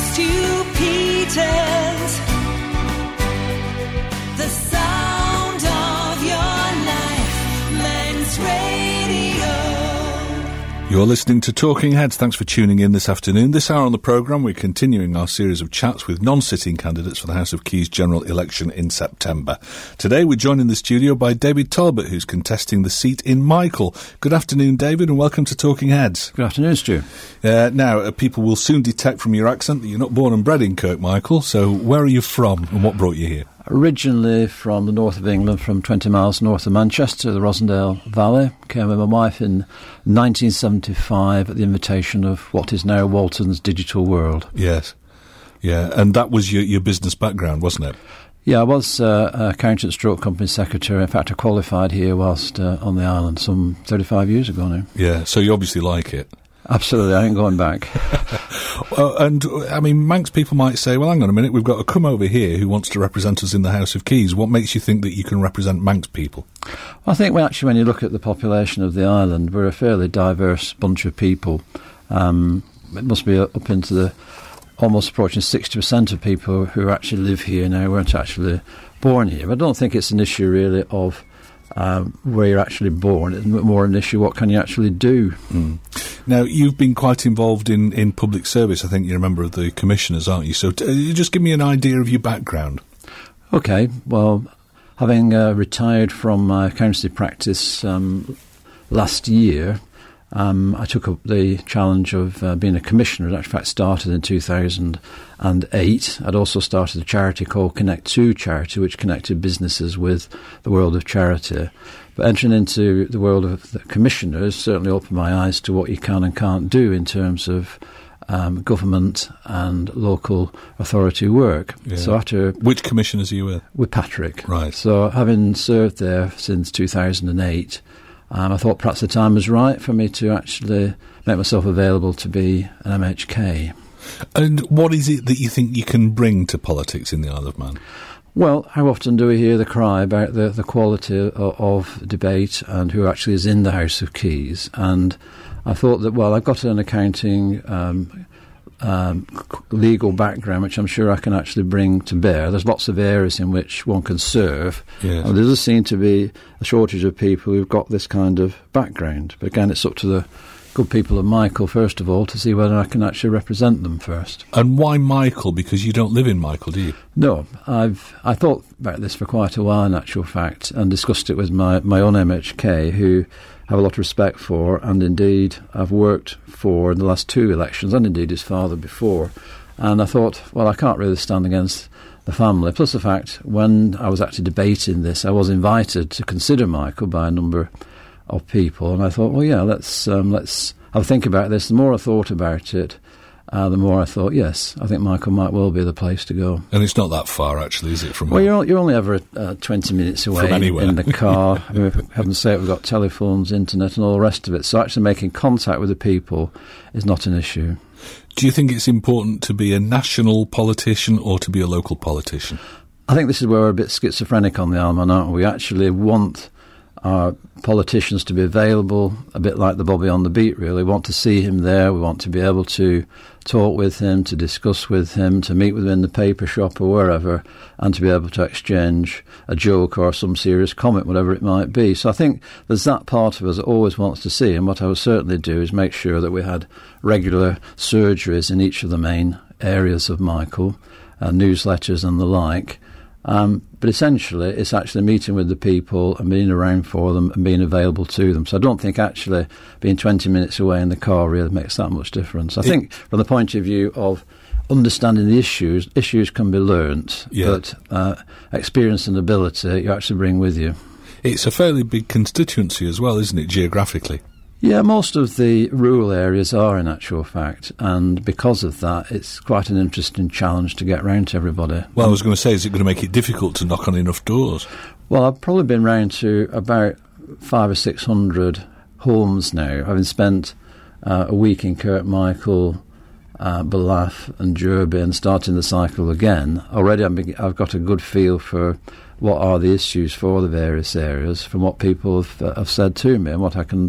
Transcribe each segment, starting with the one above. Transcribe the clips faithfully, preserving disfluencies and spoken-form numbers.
Stu Peters, the sound of your life, Manx Radio. You're listening to Talking Heads. Thanks for tuning in this afternoon. This hour on the programme, we're continuing our series of chats with non-sitting candidates for the House of Keys general election in September. Today, we're joined in the studio by David Talbot, who's contesting the seat in Michael. Good afternoon, David, and welcome to Talking Heads. Good afternoon, Stu. Uh, now, uh, people will soon detect from your accent that you're not born and bred in Kirkmichael, so where are you from and what brought you here? Originally from the north of England, from twenty miles north of Manchester, the Rosendale Valley. Came with my wife in nineteen seventy-five at the invitation of what is now Walton's Digital World. Yes. Yeah, and that was your, your business background, wasn't it? Yeah, I was uh, accountant stroke company secretary. In fact, I qualified here whilst uh, on the island some thirty-five years ago now. Yeah, so you obviously like it. Absolutely, I ain't going back. uh, and, I mean, Manx people might say, well, hang on a minute, we've got a come over here who wants to represent us in the House of Keys. What makes you think that you can represent Manx people? I think, well, actually, when you look at the population of the island, we're a fairly diverse bunch of people. Um, it must be up into the almost approaching sixty percent of people who actually live here now weren't actually born here. But I don't think it's an issue, really, of Um, where you're actually born. It's more an issue, what can you actually do? Mm. Now, you've been quite involved in, in public service. I think you're a member of the commissioners, aren't you? So t- just give me an idea of your background. OK, well, having uh, retired from my accountancy practice um, last year, um, I took up the challenge of uh, being a commissioner. It in fact started in two thousand eight. I'd also started a charity called Connect two Charity, which connected businesses with the world of charity. But entering into the world of the commissioners certainly opened my eyes to what you can and can't do in terms of um, government and local authority work. Yeah. So after Which commissioners are you with? With Patrick. Right. So having served there since two thousand eight, Um, I thought perhaps the time was right for me to actually make myself available to be an M H K. And what is it that you think you can bring to politics in the Isle of Man? Well, how often do we hear the cry about the, the quality of, of debate and who actually is in the House of Keys? And I thought that, well, I've got an accounting um, um, legal background, which I'm sure I can actually bring to bear. There's lots of areas in which one can serve. Yes. And there does seem to be a shortage of people who've got this kind of background. But again, it's up to the good people of Michael, first of all, to see whether I can actually represent them first. And why Michael? Because you don't live in Michael, do you? No, I've I thought about this for quite a while, in actual fact, and discussed it with my, my own M H K, who I have a lot of respect for, and indeed I've worked for in the last two elections, and indeed his father before. And I thought, well, I can't really stand against the family. Plus the fact, when I was actually debating this, I was invited to consider Michael by a number of people, and I thought, well, yeah, let's um, let's have a think about this. The more I thought about it, uh, the more I thought, yes, I think Michael might well be the place to go. And it's not that far, actually, is it? From well, you're, you're only ever uh, twenty minutes away from anywhere. in the car. I mean, for heaven's sake, we've got telephones, internet, and all the rest of it. So actually making contact with the people is not an issue. Do you think it's important to be a national politician or to be a local politician? I think this is where we're a bit schizophrenic on the Isle of Man, aren't we? We actually want our politicians to be available, a bit like the Bobby on the beat, really. We want to see him there. We want to be able to talk with him, to discuss with him, to meet with him in the paper shop or wherever, and to be able to exchange a joke or some serious comment, whatever it might be. So I think there's that part of us that always wants to see, and what I would certainly do is make sure that we had regular surgeries in each of the main areas of Michael, uh, newsletters and the like. Um, but essentially, it's actually meeting with the people and being around for them and being available to them. So I don't think actually being twenty minutes away in the car really makes that much difference. I it, think from the point of view of understanding the issues, issues can be learnt, yeah. but uh, experience and ability you actually bring with you. It's a fairly big constituency as well, isn't it, geographically? Yeah, most of the rural areas are, in actual fact, and because of that, it's quite an interesting challenge to get round to everybody. Well, I was going to say, is it going to make it difficult to knock on enough doors? Well, I've probably been round to about five or six hundred homes now, having spent uh, a week in Kirkmichael, uh, Ballaugh and Derby, and starting the cycle again. Already I'm be- I've got a good feel for what are the issues for the various areas from what people have, uh, have said to me and what I can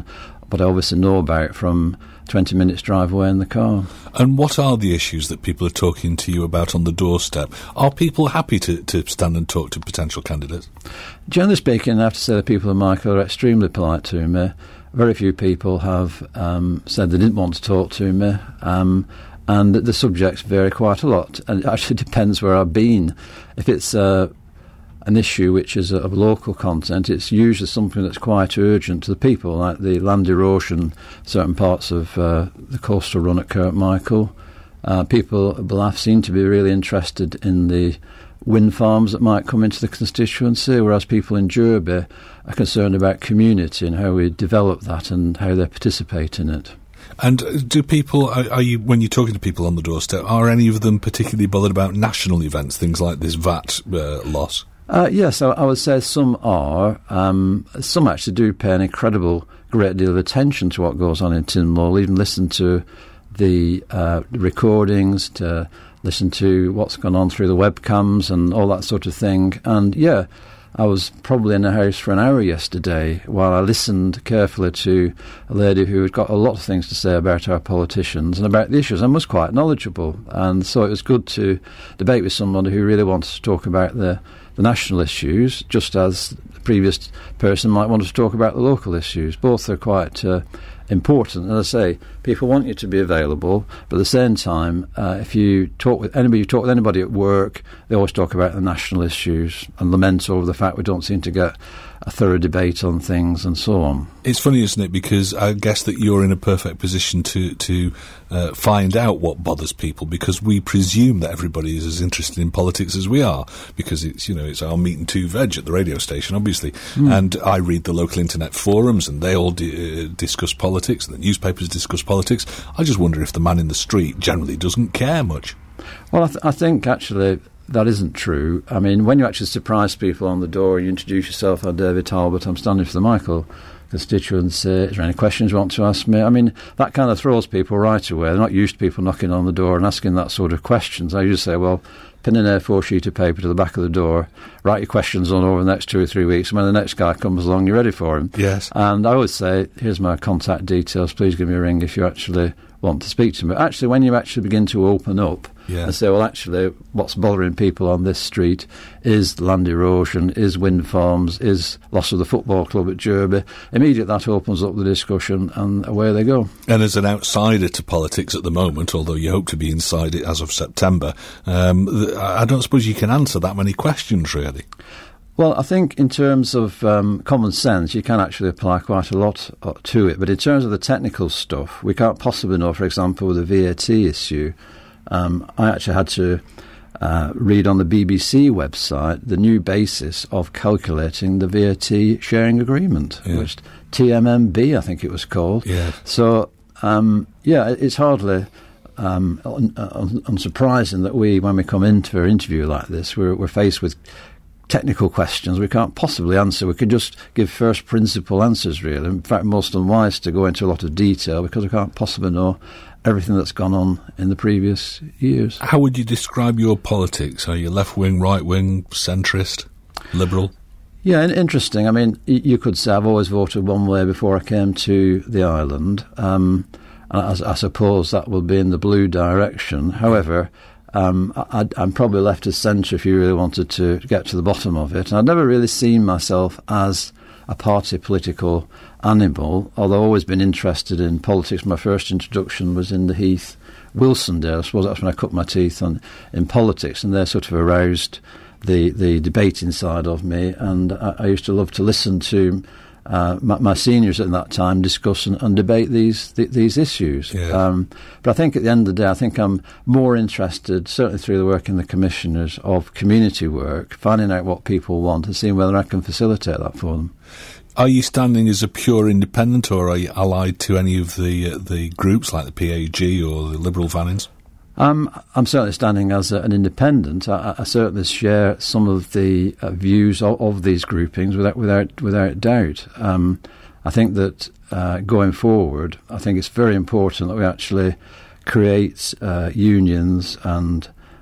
but I obviously know about from twenty minutes drive away in the car. And what are the issues that people are talking to you about on the doorstep? Are people happy to, to stand and talk to potential candidates? Generally speaking, I have to say the people of Michael are extremely polite to me. Very few people have um, said they didn't want to talk to me, um, and the subjects vary quite a lot. And it actually depends where I've been. If it's uh, an issue which is of local content, it's usually something that's quite urgent to the people, like the land erosion, certain parts of uh, the coastal run at Kirkmichael. Uh, people at Ballaugh seem to be really interested in the wind farms that might come into the constituency, whereas people in Derby are concerned about community and how we develop that and how they participate in it. And do people, are, are you, when you're talking to people on the doorstep, are any of them particularly bothered about national events, things like this V A T uh, loss? Uh, yes, I, I would say some are. Um, some actually do pay an incredible great deal of attention to what goes on in Tynmouth, even listen to the uh, recordings, to listen to what's gone on through the webcams and all that sort of thing. And yeah, I was probably in the house for an hour yesterday while I listened carefully to a lady who had got a lot of things to say about our politicians and about the issues and was quite knowledgeable. And so it was good to debate with somebody who really wanted to talk about the, the national issues, just as the previous person might want to talk about the local issues. Both are quite uh, important. And as I say, people want you to be available, but at the same time, uh, if you talk with anybody, you talk with anybody at work, they always talk about the national issues and lament over the fact we don't seem to get a thorough debate on things and so on. It's funny, isn't it, because I guess that you're in a perfect position to to uh, find out what bothers people, because we presume that everybody is as interested in politics as we are, because it's, you know, it's our meat and two veg at the radio station, obviously. Mm. And I read the local internet forums, and they all di- uh, discuss politics, and the newspapers discuss politics. I just wonder if the man in the street generally doesn't care much. Well, I, th- I think actually that isn't true. I mean, when you actually surprise people on the door, you introduce yourself, I'm David Talbot, I'm standing for the Michael constituency, is there any questions you want to ask me? I mean, that kind of throws people right away. They're not used to people knocking on the door and asking that sort of questions. I usually say, well, pin an A four sheet of paper to the back of the door, write your questions on over the next two or three weeks, and when the next guy comes along, you're ready for him. Yes. And I always say, here's my contact details, please give me a ring if you actually want to speak to me. But actually, when you actually begin to open up, yeah. and say, well, actually, what's bothering people on this street is land erosion, is wind farms, is loss of the football club at Derby. Immediately that opens up the discussion and away they go. And as an outsider to politics at the moment, although you hope to be inside it as of September, um, th- I don't suppose you can answer that many questions, really. Well, I think in terms of um, common sense, you can actually apply quite a lot uh, to it. But in terms of the technical stuff, we can't possibly know, for example, with the V A T issue, um, I actually had to uh, read on the B B C website the new basis of calculating the V A T sharing agreement, yeah. which T M M B, I think it was called. Yeah. So, um, yeah, it's hardly um, un- un- unsurprising that we, when we come into an interview like this, we're, we're faced with technical questions we can't possibly answer. We could just give first principle answers, really. In fact, most unwise to go into a lot of detail because we can't possibly know everything that's gone on in the previous years. How would you describe your politics? Are you left-wing, right-wing, centrist, liberal? Yeah, interesting. I mean, y- you could say I've always voted one way before I came to the island. Um, I, I suppose that will be in the blue direction. However, Um, I, I'm probably left of centre if you really wanted to get to the bottom of it. And I'd never really seen myself as a party political animal, although I've always been interested in politics. My first introduction was in the Heath Wilson days. I suppose that's when I cut my teeth on in politics, and they sort of aroused the, the debating side of me. And I, I used to love to listen to Uh, my, my seniors at that time discuss and, and debate these th- these issues. Yeah. Um, but I think at the end of the day, I think I'm more interested, certainly through the work in the commissioners, of community work, finding out what people want and seeing whether I can facilitate that for them. Are you standing as a pure independent, or are you allied to any of the uh, the groups like the P A G or the Liberal Vannings? Um, I'm certainly standing as a, an independent. I, I certainly share some of the uh, views of, of these groupings without without without doubt. Um, I think that uh, going forward, I think it's very important that we actually create uh, unions and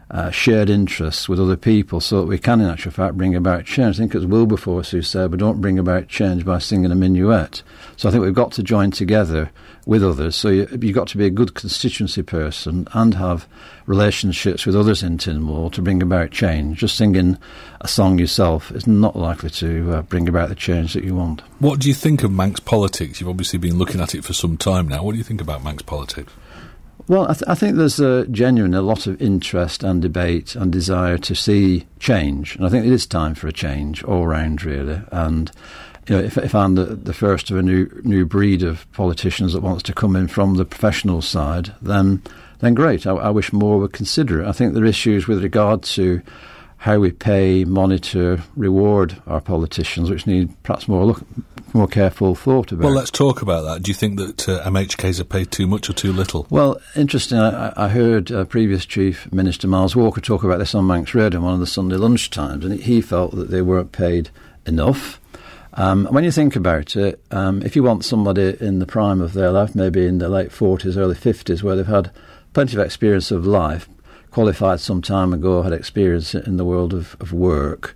uh, shared interests with other people so that we can, in actual fact, bring about change. I think it was Wilberforce who said, we don't bring about change by singing a minuet. So I think we've got to join together with others. So you, you've got to be a good constituency person and have relationships with others in Tynwald to bring about change. Just singing a song yourself is not likely to uh, bring about the change that you want. What do you think of Manx politics? You've obviously been looking at it for some time now. What do you think about Manx politics? Well, I, th- I think there's a genuine a lot of interest and debate and desire to see change. And I think it is time for a change all round, really. And you know, if, if I'm the, the first of a new new breed of politicians that wants to come in from the professional side, then then great. I, I wish more would consider it. I think there are issues with regard to how we pay, monitor, reward our politicians, which need perhaps more look, more careful thought about. Well, let's talk about that. Do you think that uh, M H Ks are paid too much or too little? Well, interesting. I, I heard uh, previous Chief Minister Miles Walker talk about this on Manx Radio on one of the Sunday lunchtimes, and he felt that they weren't paid enough. Um, when you think about it, um, if you want somebody in the prime of their life, maybe in their late forties, early fifties, where they've had plenty of experience of life, qualified some time ago, had experience in the world of, of work,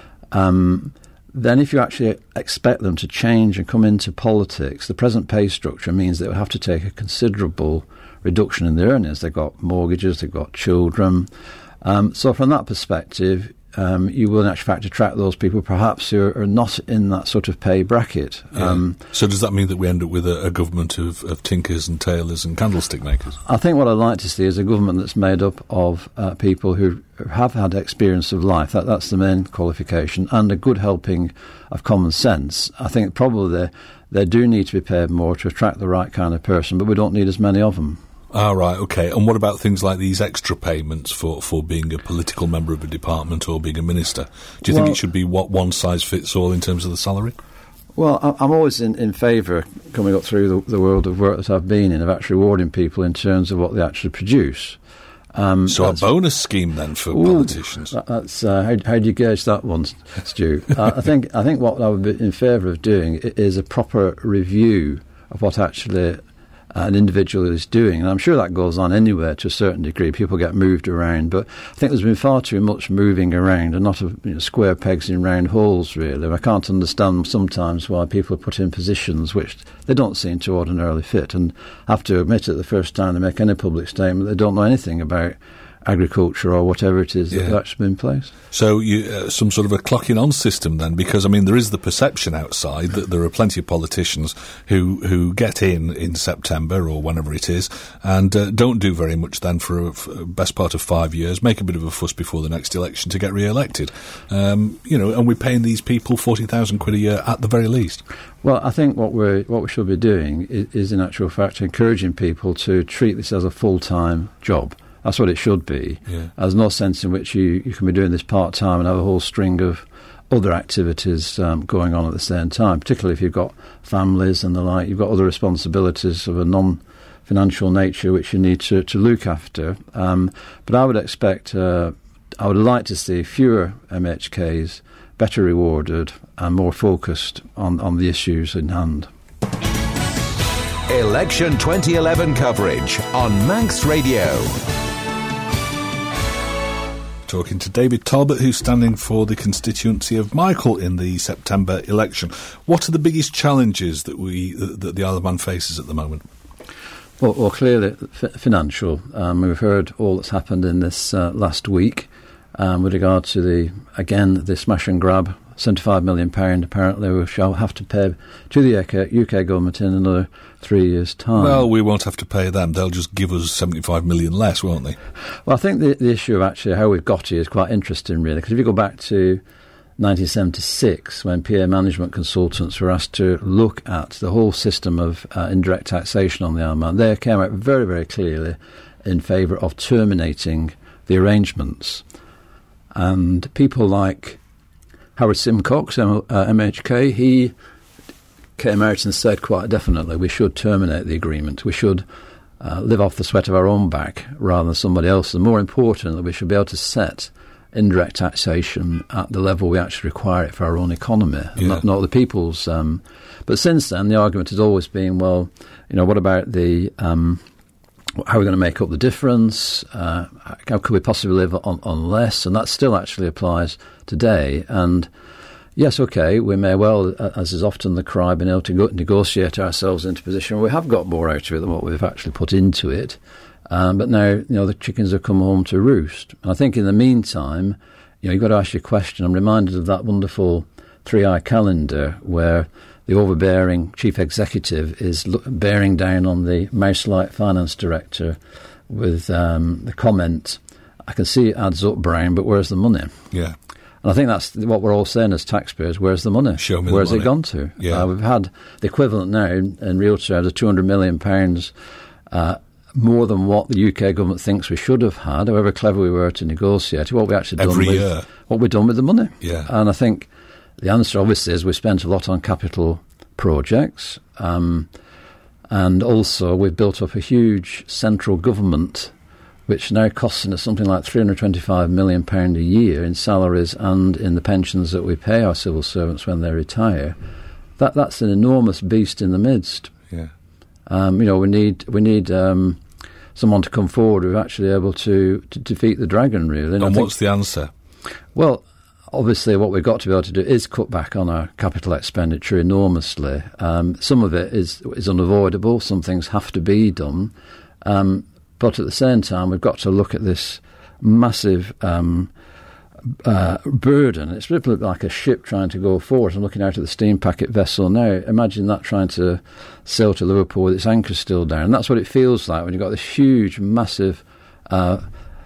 um, then if you actually expect them to change and come into politics, the present pay structure means they will have to take a considerable reduction in their earnings. They've got mortgages, they've got children. Um, so from that perspective, um, you will in actual fact attract those people perhaps who are, are not in that sort of pay bracket. Yeah. Um, so does that mean that we end up with a, a government of, of tinkers and tailors and candlestick makers? I think what I'd like to see is a government that's made up of uh, people who have had experience of life. That, that's the main qualification, and a good helping of common sense. I think probably they, they do need to be paid more to attract the right kind of person, but we don't need as many of them. Ah, right, OK. And what about things like these extra payments for, for being a political member of a department or being a minister? Do you well, think it should be what one size fits all in terms of the salary? Well, I'm always in, in favour, coming up through the, the world of work that I've been in, of actually rewarding people in terms of what they actually produce. Um, so a bonus scheme then for ooh, politicians? That, that's uh, how, how do you gauge that one, Stu? uh, I think I think what I would be in favour of doing is a proper review of what actually an individual is doing, and I'm sure that goes on anywhere to a certain degree. People get moved around, but I think there's been far too much moving around and not a, you know, square pegs in round holes, really. I can't understand sometimes why people are put in positions which they don't seem to ordinarily fit, and have to admit it the first time they make any public statement they don't know anything about agriculture or whatever it is yeah. that's actually been in place. So you, uh, some sort of a clocking on system then, because I mean there is the perception outside that there are plenty of politicians who, who get in in September or whenever it is and uh, don't do very much then for a, for a best part of five years, make a bit of a fuss before the next election to get re-elected. Um, you know, and we're paying these people forty thousand quid a year at the very least. Well, I think what we what we should be doing is, is in actual fact encouraging people to treat this as a full-time job. That's what it should be. Yeah. There's no sense in which you, you can be doing this part-time and have a whole string of other activities um, going on at the same time, particularly if you've got families and the like. You've got other responsibilities of a non-financial nature which you need to, to look after. Um, but I would expect, uh, I would like to see fewer M H Ks, better rewarded and more focused on, on the issues in hand. Election twenty eleven coverage on Manx Radio. Talking to David Talbot, who's standing for the constituency of Michael in the September election. What are the biggest challenges that we that the Isle of Man faces at the moment? Well, well clearly f- financial. Um, we've heard all that's happened in this uh, last week um, with regard to the again the smash and grab. seventy-five million pounds apparently we shall have to pay to the U K, U K government in another three years' time. Well, we won't have to pay them. They'll just give us seventy-five million less, won't they? Well, I think the, the issue of actually how we've got here is quite interesting, really, because if you go back to nineteen seventy-six, when P A management consultants were asked to look at the whole system of uh, indirect taxation on the Isle of Man, they came out very, very clearly in favour of terminating the arrangements. And people like Howard Simcox, uh, M H K, he came out and said quite definitely we should terminate the agreement. We should uh, live off the sweat of our own back rather than somebody else. And more importantly, we should be able to set indirect taxation at the level we actually require it for our own economy, yeah. not, not the people's. Um, but since then, the argument has always been, well, you know, what about the um, how are we going to make up the difference? Uh, how could we possibly live on, on less? And that still actually applies today. And yes, okay, we may well, as is often the cry, been able to go, negotiate ourselves into a position where we have got more out of it than what we've actually put into it. Um, but now, you know, the chickens have come home to roost. And I think in the meantime, you know, you've got to ask your question. I'm reminded of that wonderful three-eye calendar where the overbearing chief executive is look, bearing down on the mouse-like finance director with um, the comment, I can see it adds up, Brown, but where's the money? Yeah. And I think that's what we're all saying as taxpayers, where's the money? Show me Where's the it money. gone to? Yeah. Uh, we've had the equivalent now in, in real terms of two hundred million pounds uh, more than what the U K government thinks we should have had, however clever we were to negotiate, what we actually Every done with, year. what we've done with the money. Yeah. And I think the answer, obviously, is we've spent a lot on capital projects, um, and also we've built up a huge central government, which now costing us something like three hundred twenty-five million pounds a year in salaries and in the pensions that we pay our civil servants when they retire. That that's an enormous beast in the midst. Yeah. Um, you know, we need we need um, someone to come forward who's actually able to, to defeat the dragon, really. And, and what's the answer? Well, obviously, what we've got to be able to do is cut back on our capital expenditure enormously. Um, some of it is is unavoidable. Some things have to be done. Um, but at the same time, we've got to look at this massive um, uh, burden. It's a bit like a ship trying to go forward. I'm looking out at the steam packet vessel now. Imagine that trying to sail to Liverpool with its anchor still down. And that's what it feels like when you've got this huge, massive uh,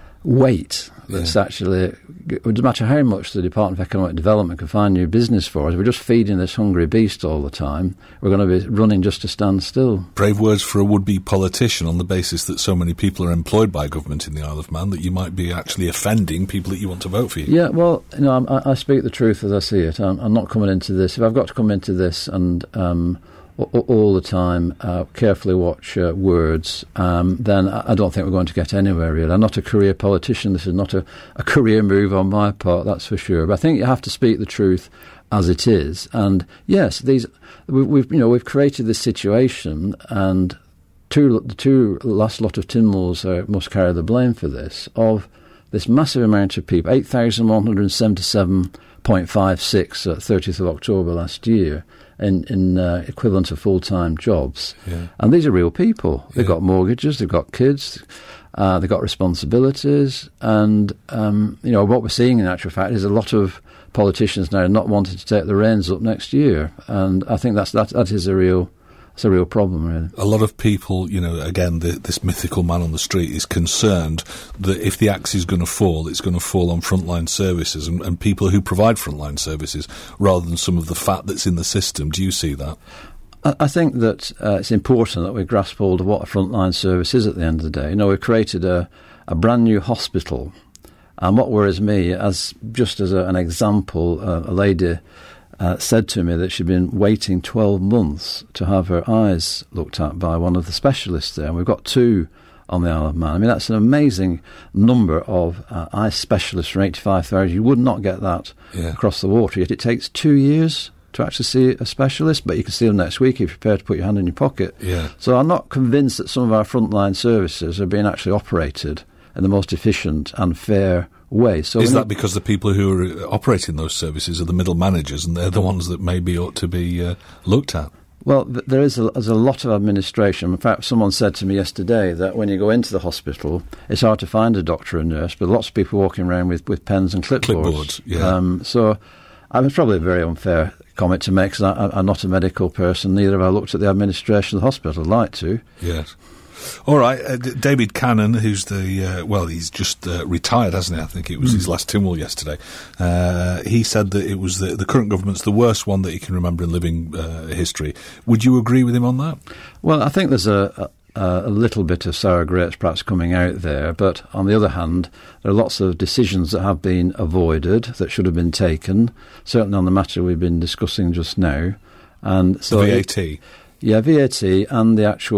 weight that's yeah. actually, it doesn't matter how much the Department of Economic Development can find new business for us, we're just feeding this hungry beast all the time. We're going to be running just to stand still. Brave words for a would-be politician on the basis that so many people are employed by government in the Isle of Man that you might be actually offending people that you want to vote for you. Yeah, well, you know, I, I speak the truth as I see it. I'm, I'm not coming into this. If I've got to come into this and um, all the time, uh, carefully watch uh, words, um, then I don't think we're going to get anywhere, really. I'm not a career politician. This is not a, a career move on my part, that's for sure. But I think you have to speak the truth as it is. And yes, these we, we've you know we've created this situation, and two the two last lot of Tynwalls uh, must carry the blame for this, of this massive amount of people, eight thousand one hundred seventy-seven point five six at thirtieth of October last year. in, in uh, equivalent of full-time jobs. Yeah. And these are real people. They've Yeah. got mortgages, they've got kids, uh, they've got responsibilities, and, um, you know, what we're seeing in actual fact is a lot of politicians now not wanting to take the reins up next year. And I think that's that, that is a real... It's a real problem, really. A lot of people, you know, again, the, this mythical man on the street is concerned that if the axe is going to fall, it's going to fall on frontline services and, and people who provide frontline services rather than some of the fat that's in the system. Do you see that? I, I think that uh, it's important that we grasp hold of what a frontline service is at the end of the day. You know, we've created a, a brand new hospital, and what worries me, as just as a, an example, uh, a lady... Uh, said to me that she'd been waiting twelve months to have her eyes looked at by one of the specialists there. And we've got two on the Isle of Man. I mean, that's an amazing number of uh, eye specialists from eighty-five thousand. You would not get that Yeah. across the water. Yet it takes two years to actually see a specialist, but you can see them next week if you're prepared to put your hand in your pocket. Yeah. So I'm not convinced that some of our frontline services are being actually operated in the most efficient and fair way. So Is we that need- because the people who are operating those services are the middle managers and they're the ones that maybe ought to be uh, looked at? Well, th- there is a, there's a lot of administration. In fact, someone said to me yesterday that when you go into the hospital, it's hard to find a doctor and nurse, but lots of people walking around with, with pens and clipboards. Clipboards, yeah. Um, so I mean, it's probably a very unfair comment to make, because I'm not a medical person. Neither have I looked at the administration of the hospital. I'd like to. Yes. All right, uh, D- David Cannon, who's the, uh, well, he's just uh, retired, hasn't he? I think it was mm. his last Tynwald yesterday. Uh, he said that it was the, the current government's the worst one that he can remember in living uh, history. Would you agree with him on that? Well, I think there's a, a, a little bit of sour grapes perhaps coming out there, but on the other hand, there are lots of decisions that have been avoided that should have been taken, certainly on the matter we've been discussing just now. And so the V A T? It, yeah, V A T and the actual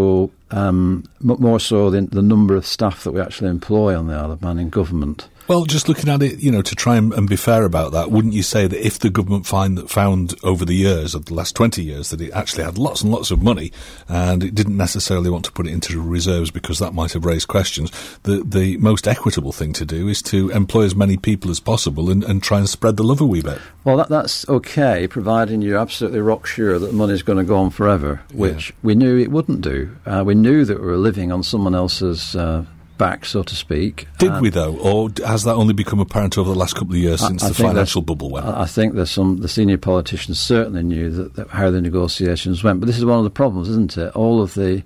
um, m- more so than the number of staff that we actually employ on the Isle of Man in government. Well, just looking at it, you know, to try and, and be fair about that, wouldn't you say that if the government find that found over the years, of the last twenty years, that it actually had lots and lots of money and it didn't necessarily want to put it into reserves because that might have raised questions, the the most equitable thing to do is to employ as many people as possible and, and try and spread the love a wee bit? Well, that, that's okay, providing you're absolutely rock sure that the money's going to go on forever, which yeah. we knew it wouldn't do. Uh, we knew that we were living on someone else's Uh, back, so to speak. Did um, we, though? Or has that only become apparent over the last couple of years I, since I the financial bubble went? I think there's some, the senior politicians certainly knew that, that how the negotiations went. But this is one of the problems, isn't it? All of the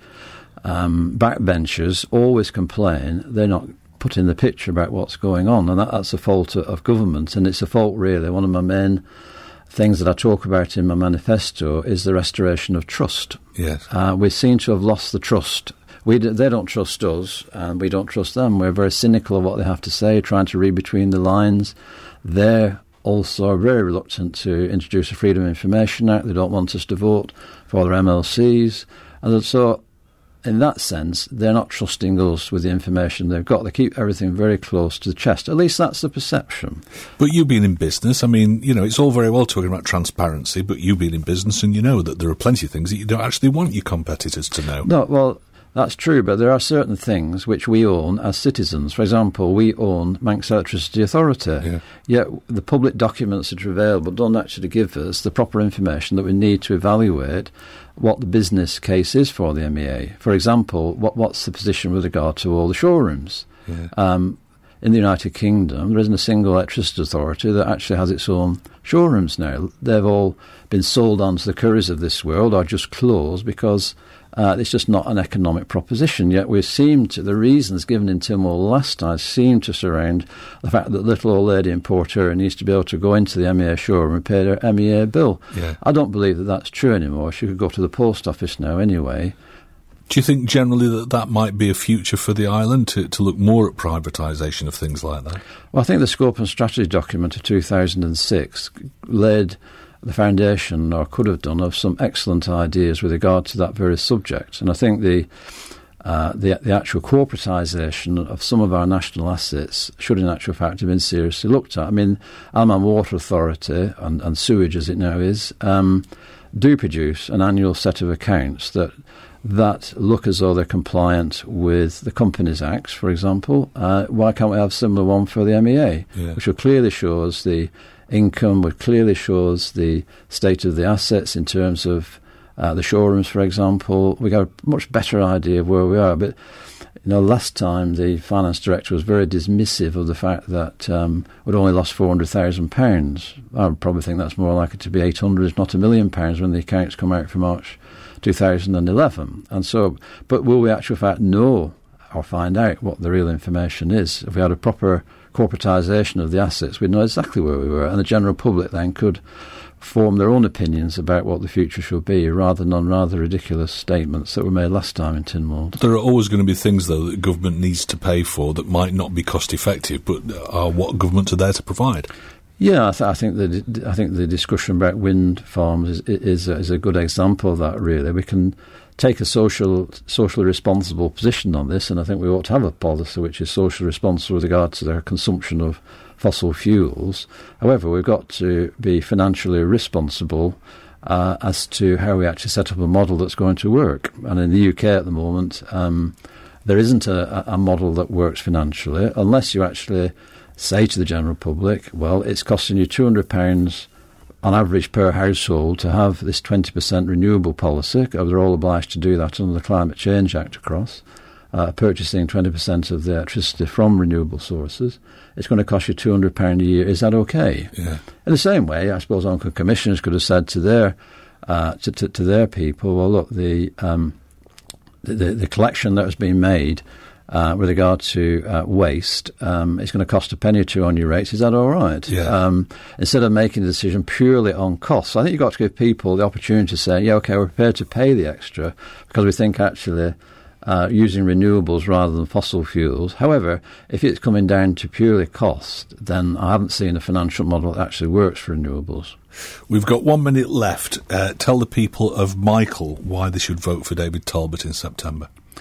um, backbenchers always complain they're not put in the picture about what's going on, and that, that's a fault of, of government, and it's a fault, really. One of my main things that I talk about in my manifesto is the restoration of trust. Yes. Uh, we seem to have lost the trust. We d- they don't trust us, and we don't trust them. We're very cynical of what they have to say, trying to read between the lines. They're also very reluctant to introduce a Freedom of Information Act. They don't want us to vote for their M L Cs. And so, in that sense, they're not trusting us with the information they've got. They keep everything very close to the chest. At least that's the perception. But you've been in business. I mean, you know, it's all very well talking about transparency, but you've been in business and you know that there are plenty of things that you don't actually want your competitors to know. No, well, that's true, but there are certain things which we own as citizens. For example, we own Manx Electricity Authority. Yeah. Yet the public documents that are available don't actually give us the proper information that we need to evaluate what the business case is for the M E A. For example, what, what's the position with regard to all the showrooms? Yeah. Um, in the United Kingdom, there isn't a single electricity authority that actually has its own showrooms now. They've all been sold on to the Currys of this world or just closed because Uh, it's just not an economic proposition. Yet we seem to, the reasons given in Tynwald last time seem to surround the fact that little old lady in Portura needs to be able to go into the M E A showroom and pay their M E A bill. Yeah. I don't believe that that's true anymore. She could go to the post office now anyway. Do you think generally that that might be a future for the island, to, to look more at privatisation of things like that? Well, I think the Scope and Strategy document of two thousand six laid the foundation, or could have done, of some excellent ideas with regard to that very subject. And I think the uh, the, the actual corporatisation of some of our national assets should in actual fact have been seriously looked at. I mean, Isle of Man Water Authority, and, and sewage as it now is, um, do produce an annual set of accounts that that look as though they're compliant with the Companies Act, for example. Uh, why can't we have a similar one for the M E A, yeah. which will clearly show us the income, which clearly shows the state of the assets in terms of uh, the showrooms, for example. We got a much better idea of where we are. But, you know, last time the finance director was very dismissive of the fact that um, we'd only lost four hundred thousand pounds. I would probably think that's more likely to be eight hundred, if not a million pounds, when the accounts come out for March two thousand eleven. And so, but will we actually fact know or find out what the real information is? If we had a proper corporatisation of the assets, we'd know exactly where we were, and the general public then could form their own opinions about what the future should be, rather than on rather ridiculous statements that were made last time in Tynwald. There are always going to be things, though, that government needs to pay for that might not be cost-effective, but are what governments are there to provide. Yeah, I, th- I think the I think the discussion about wind farms is is, is a good example of that. Really, we can take a social, socially responsible position on this, and I think we ought to have a policy which is socially responsible with regard to their consumption of fossil fuels. However, we've got to be financially responsible uh, as to how we actually set up a model that's going to work. And in the U K at the moment, um, there isn't a, a model that works financially unless you actually say to the general public, well, it's costing you two hundred pounds on average per household to have this twenty percent renewable policy. They're all obliged to do that under the Climate Change Act across, uh, purchasing twenty percent of the electricity from renewable sources. It's going to cost you two hundred pounds a year. Is that okay? Yeah. In the same way, I suppose Uncle Commissioners could have said to their uh, to, to, to their people, well, look, the, um, the, the, the collection that has been made Uh, with regard to uh, waste, um, it's going to cost a penny or two on your rates. Is that all right? Yeah. Um, instead of making a decision purely on costs, I think you've got to give people the opportunity to say, yeah, OK, we're prepared to pay the extra because we think actually uh, using renewables rather than fossil fuels. However, if it's coming down to purely cost, then I haven't seen a financial model that actually works for renewables. We've got one minute left. Uh, tell the people of Michael why they should vote for David Talbot in September.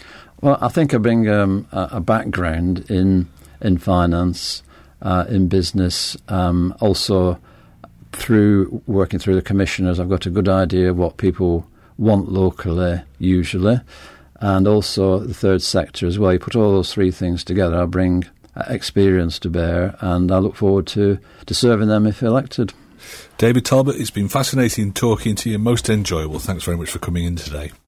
Well, I think I bring um, a, a background in in finance, uh, in business, um, also through working through the commissioners. I've got a good idea of what people want locally, usually, and also the third sector as well. You put all those three things together, I bring experience to bear, and I look forward to, to serving them if elected. David Talbot, it's been fascinating talking to you, most enjoyable. Thanks very much for coming in today.